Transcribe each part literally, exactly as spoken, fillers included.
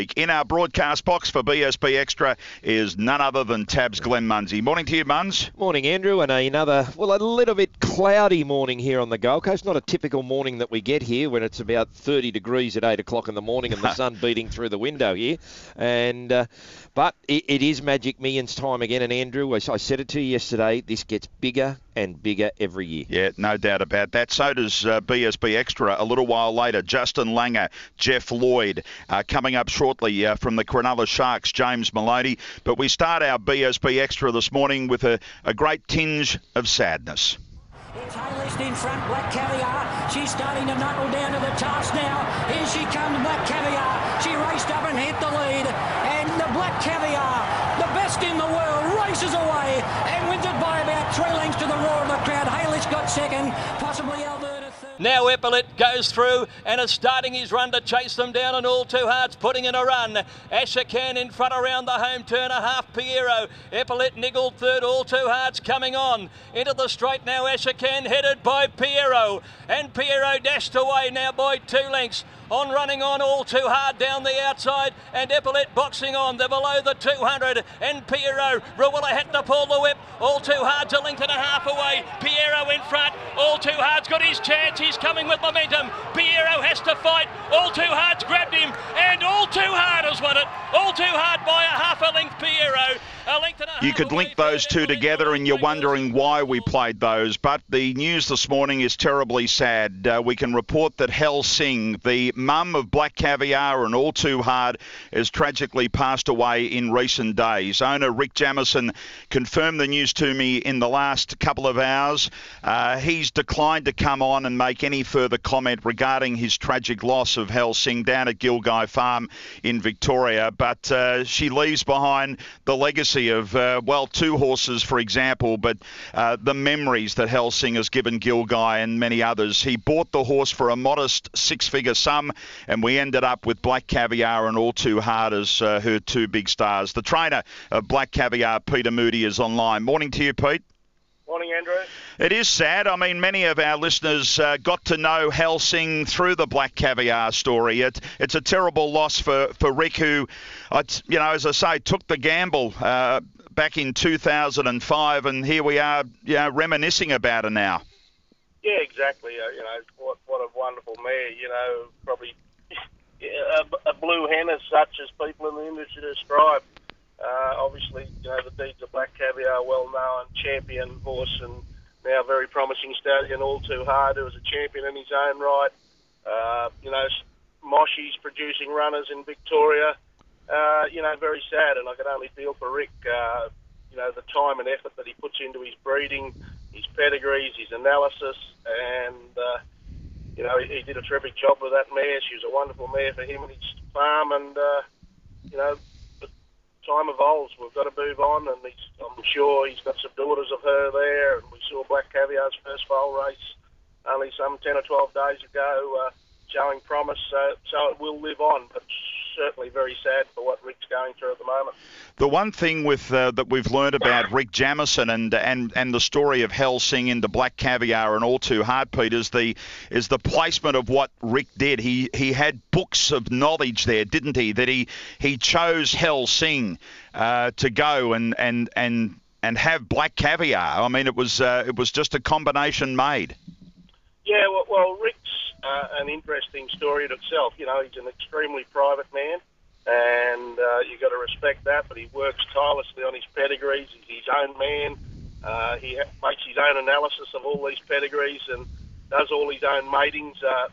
In our broadcast box for B S B Extra is none other than Tabs Glenn Munsey. Morning to you, Muns. Morning, Andrew, and another, well, a little bit cloudy morning here on the Gold Coast. Not a typical morning that we get here when it's about thirty degrees at eight o'clock in the morning and the sun beating through the window here. And uh, But it, it is Magic Millions time again, and Andrew, as I said it to you yesterday, this gets bigger and bigger every year. Yeah, no doubt about that. So does uh, B S B Extra a little while later. Justin Langer, Jeff Lloyd, uh, coming up shortly uh, from the Cronulla Sharks, James Maloney. But we start our B S B Extra this morning with a, a great tinge of sadness. It's Haylist in front, Black Caviar. She's starting to knuckle down to the task now. Here she comes, Black Caviar. She raced up and hit the lead. And the Black Caviar, the best in the world, races away and wins it by about three lengths to the roar of the crowd. Haylist got second, possibly Alberta third. Now Epaulet goes through and is starting his run to chase them down, and All Too Hard's putting in a run. Ashakan in front around the home turn, a half Piero. Epaulet niggled third, All Too Hard's coming on. Into the straight now, Ashakan headed by Piero. And Piero dashed away now by two lengths. On running on, All Too Hard down the outside, and Epaulet boxing on. They're below the two hundred, and Piero, Rawilla had to pull the whip. All Too Hard's a length and a half away. Piero in front. All Too Hard's got his chance. He's coming with momentum. Piero has to fight. All Too Hard's grabbed him, and All Too Hard has won it. All Too Hard by a half a length, Piero. A length and a half. You could link those two together and you're wondering why we played those, but the news this morning is terribly sad. Uh, we can report that Hell Singh, the mum of Black Caviar and All Too Hard, has tragically passed away in recent days. Owner Rick Jamison confirmed the news to me in the last couple of hours. Uh, he's declined to come on and make any further comment regarding his tragic loss of Hell Singh down at Gilgai Farm in Victoria, but uh, she leaves behind the legacy of, uh, well, two horses, for example, but uh, the memories that Hell Singh has given Gilgai and many others. He bought the horse for a modest six-figure sum, and we ended up with Black Caviar and All Too Hard as uh, her two big stars. The trainer of Black Caviar, Peter Moody, is online. Morning to you, Pete. Morning, Andrew. It is sad. I mean, many of our listeners uh, got to know Hell Singh through the Black Caviar story. It, it's a terrible loss for, for Rick, who, uh, you know, as I say, took the gamble uh, back in two thousand five, and here we are, you know, reminiscing about her now. Yeah, exactly. Uh, you know, what, what a wonderful mare. You know, probably a, a blue hen as such as people in the industry describe. Uh, obviously, you know, the deeds of Black Caviar, well-known champion horse and now very promising stallion, All Too Hard, who was a champion in his own right. Uh, you know, Moshy's producing runners in Victoria. Uh, you know, very sad, and I can only feel for Rick, uh, you know, the time and effort that he puts into his breeding, his pedigrees, his analysis, and, uh, you know, he, he did a terrific job with that mare. She was a wonderful mare for him and his farm, and, uh, you know, time evolves. We've got to move on, and he's, I'm sure he's got some daughters of her there, and we saw Black Caviar's first foal race only some ten or twelve days ago, uh, showing promise, so, so it will live on, but certainly very sad for what Rick's going through at the moment. The one thing with uh, that we've learned about Rick Jamison and and and the story of Hell Singh into Black Caviar and All Too Hard, Pete, is the is the placement of what Rick did. He he had books of knowledge there, didn't he? That he he chose Hell Singh uh, to go and and and and have Black Caviar. I mean, it was uh, it was just a combination made. Yeah, well, well Rick's uh, an interesting story in itself. You know, he's an extremely private man, and uh, you've got to respect that, but he works tirelessly on his pedigrees. He's his own man. Uh, he ha- makes his own analysis of all these pedigrees and does all his own matings. Uh,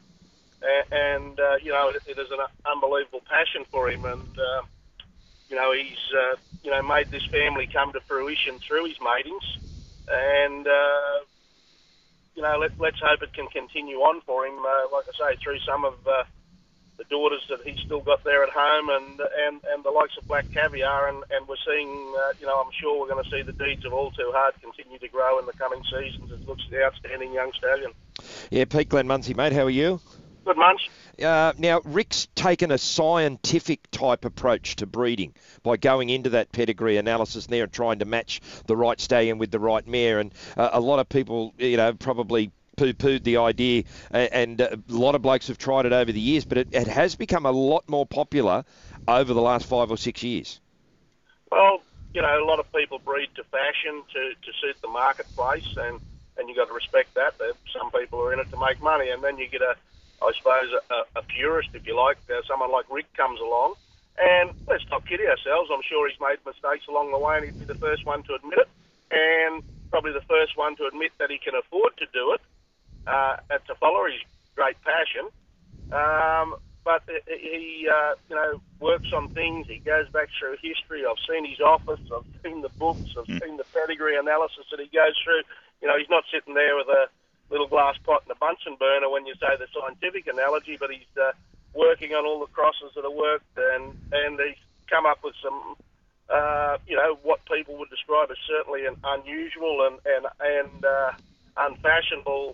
and, uh, you know, it, it is an unbelievable passion for him. And, uh, you know, he's, uh, you know, made this family come to fruition through his matings. And, uh, you know, let, let's hope it can continue on for him, uh, like I say, through some of uh, the daughters that he's still got there at home and and, and the likes of Black Caviar. And, and we're seeing, uh, you know, I'm sure we're going to see the deeds of All Too Hard continue to grow in the coming seasons. It looks an outstanding young stallion. Yeah, Pete, Glenn Munsey, mate, how are you? Good, Munch. Uh, now, Rick's taken a scientific type approach to breeding by going into that pedigree analysis there and trying to match the right stallion with the right mare. And uh, a lot of people, you know, probably poo-pooed the idea, and, and uh, a lot of blokes have tried it over the years, but it, it has become a lot more popular over the last five or six years? Well, you know, a lot of people breed to fashion to, to suit the marketplace, and, and you've got to respect that. Some people are in it to make money, and then you get a, I suppose, a, a purist, if you like. Uh, someone like Rick comes along, and let's not kid ourselves. I'm sure he's made mistakes along the way, and he'd be the first one to admit it, and probably the first one to admit that he can afford to do it, uh, and to follow his great passion. Um, but he, uh, you know, works on things. He goes back through history. I've seen his office. I've seen the books. I've mm. seen the pedigree analysis that he goes through. You know, he's not sitting there with a little glass pot and a Bunsen burner when you say the scientific analogy, but he's uh, working on all the crosses that are worked, and, and he's come up with some, uh, you know, what people would describe as certainly an unusual and, and, and uh, unfashionable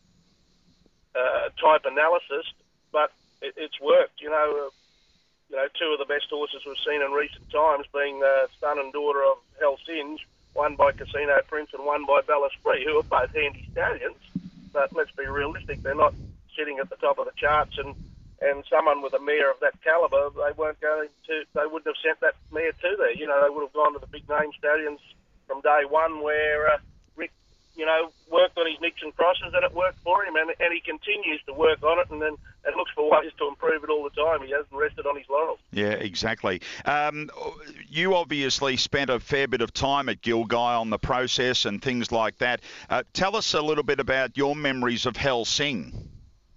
uh, type analysis, but it, it's worked. You know, uh, you know, two of the best horses we've seen in recent times being the son and daughter of Helsinge, one by Casino Prince and one by Bella Spree, who are both handy stallions. But let's be realistic, they're not sitting at the top of the charts, and, and someone with a mare of that calibre, they weren't going to, they wouldn't have sent that mare to there. You know, they would have gone to the big name stallions from day one, where uh, Rick, you know, worked on his nicks and crosses, and it worked for him, and, and he continues to work on it, and then and looks for ways to improve it all the time. He hasn't rested on his laurels. Yeah, exactly. Um, you obviously spent a fair bit of time at Gilgai on the process and things like that. Uh, tell us a little bit about your memories of Helsing.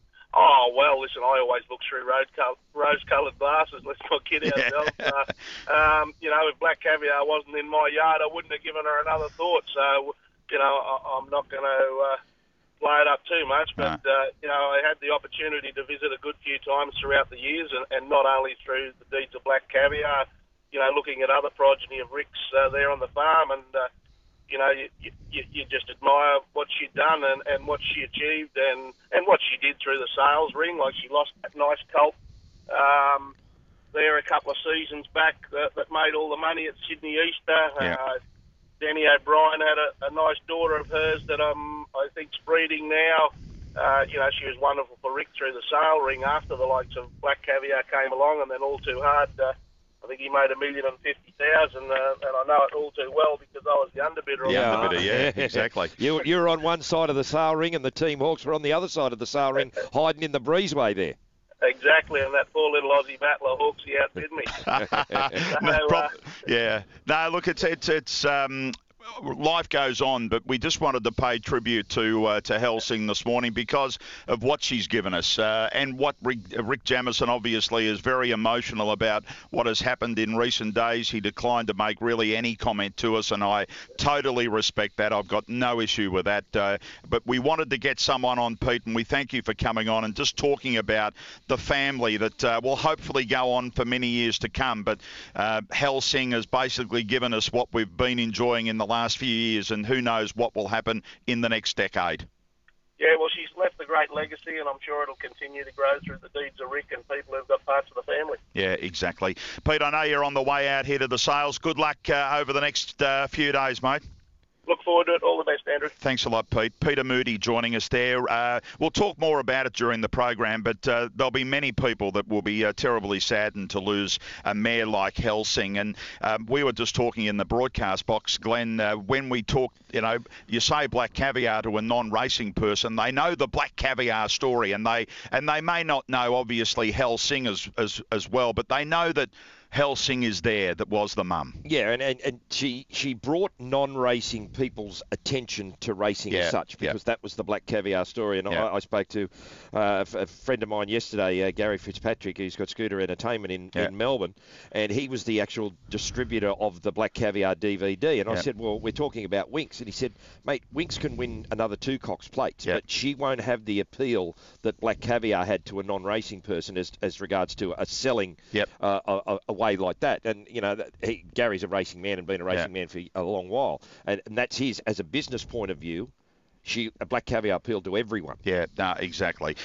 Oh, well, listen, I always look through rose-coloured glasses. Let's not kid ourselves. Yeah. uh, um, you know, if Black Caviar wasn't in my yard, I wouldn't have given her another thought. So, you know, I, I'm not going to uh, play it up too much. But, no. uh, you know, I had the opportunity to visit a good few times throughout the years, and, and not only through the deeds of Black Caviar, you know, looking at other progeny of Ricks uh, there on the farm, and, uh, you know, you, you, you just admire what she'd done and, and what she achieved and, and what she did through the sales ring. Like, she lost that nice colt um, there a couple of seasons back that, that made all the money at Sydney Easter. Yeah. Uh, Danny O'Brien had a, a nice daughter of hers that um, I think's breeding now. Uh, you know, she was wonderful for Rick through the sale ring after the likes of Black Caviar came along, and then All Too Hard, uh, I think he made a million and fifty thousand, uh, and I know it all too well because I was the underbidder. On yeah, the underbidder, yeah, exactly. you, you were on one side of the sale ring, and the Team Hawks were on the other side of the sale ring, hiding in the breezeway there. Exactly, and that poor little Aussie battler Hawks, he outbid me. so, no, uh, yeah, no, look, it's it's it's. Um, life goes on, but we just wanted to pay tribute to uh, to Helsing this morning because of what she's given us, uh, and what Rick, Rick Jamieson obviously is very emotional about what has happened in recent days. He declined to make really any comment to us, and I totally respect that. I've got no issue with that. Uh, but we wanted to get someone on, Pete, and we thank you for coming on and just talking about the family that uh, will hopefully go on for many years to come. But uh, Helsing has basically given us what we've been enjoying in the last few years, and who knows what will happen in the next decade. Yeah, well, she's left a great legacy, and I'm sure it'll continue to grow through the deeds of Rick and people who've got parts of the family. Yeah, exactly. Pete, I know you're on the way out here to the sales. Good luck uh, over the next uh, few days, mate. Look forward to it. All the best, Andrew. Thanks a lot, Pete. Peter Moody joining us there. Uh, we'll talk more about it during the program, but uh, there'll be many people that will be uh, terribly saddened to lose a mare like Helsing. And um, we were just talking in the broadcast box, Glenn, uh, when we talk, you know, you say Black Caviar to a non-racing person, they know the Black Caviar story, and they and they may not know, obviously, Helsing as, as, as well, but they know that Helsing is there, that was the mum. Yeah, and, and, and she she brought non-racing people's attention to racing yeah, as such, because yeah. that was the Black Caviar story. And yeah. I, I spoke to uh, a friend of mine yesterday, uh, Gary Fitzpatrick, who's got Scooter Entertainment in, yeah. in Melbourne, and he was the actual distributor of the Black Caviar D V D. And yeah. I said, well, we're talking about Winx. And he said, mate, Winx can win another two Cox plates, yeah. but she won't have the appeal that Black Caviar had to a non-racing person as, as regards to a selling yep. uh, a, a way like that. And, you know, he, Gary's a racing man and been a racing yeah. man for a long while. And, and that's his, as a business point of view, she a Black Caviar appealed to everyone. Yeah, no, exactly.